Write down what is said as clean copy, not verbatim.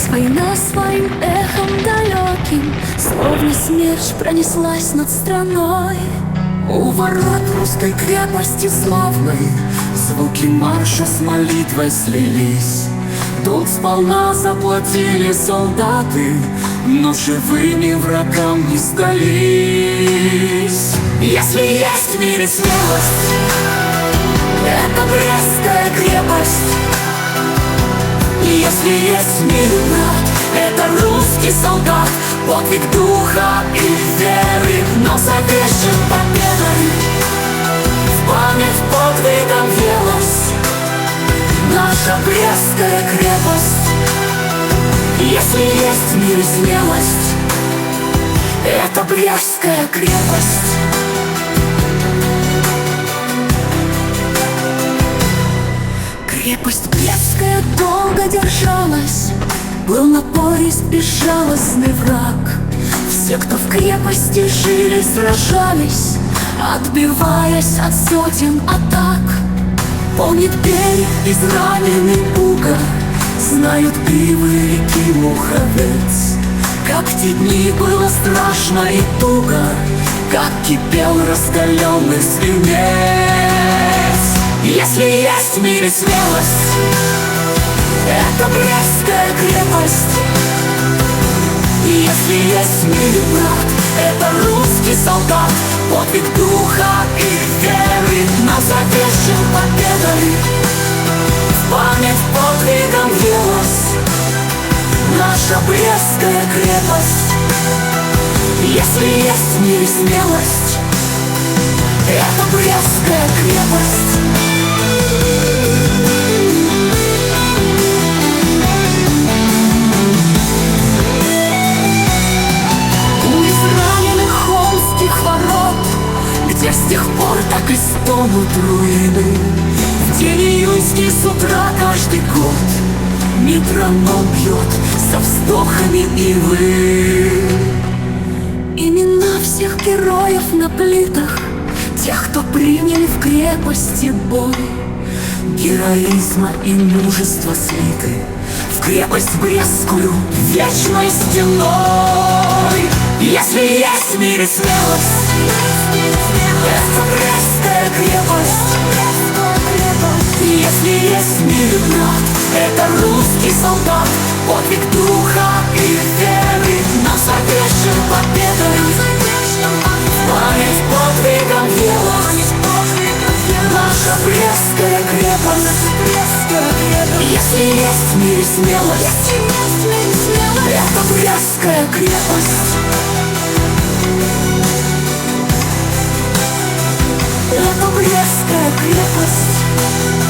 Война своим эхом далеким, словно смерч, пронеслась над страной. У ворот русской крепости славной звуки марша с молитвой слились. Долг сполна заплатили солдаты, но живыми врагам не сдались. Если есть в мире смелость, это Брестская крепость. И если есть в мире брат, это русский солдат. Подвиг духа и веры, но завешен победой. В память подвигом велась наша Брестская крепость. Если есть в мире смелость, это Брестская крепость. Крепость Брестская долго держалась, был напорист безжалостный враг. Все, кто в крепости жили, сражались, отбиваясь от сотен атак. Помнит берег израненный пуга, знают гривы реки Муховец. Как в те дни было страшно и туго, как кипел раскаленный свинец. Если есть в мире смелость, это Брестская крепость. И если есть в мире брат, это русский солдат. Подвиг духа и веры нас завешен победой. В память подвигом велась наша Брестская крепость. Если есть в мире смелость, это Брестская крепость. Где с тех пор так и стонут руины, в день июньский с утра каждый год метроном бьет со вздохами ивы. Имена всех героев на плитах, тех, кто приняли в крепости бой. Героизма и мужества слиты в крепость Брестскую вечной стеной. Если есть в мире смелость, это Брестская крепость. Если есть в мире брат, это русский солдат. Подвиг духа и веры нас завешен победой. Память подвигом велась наша Брестская крепость. Если есть в мире смелость, это Брестская крепость. Это Брестская крепость.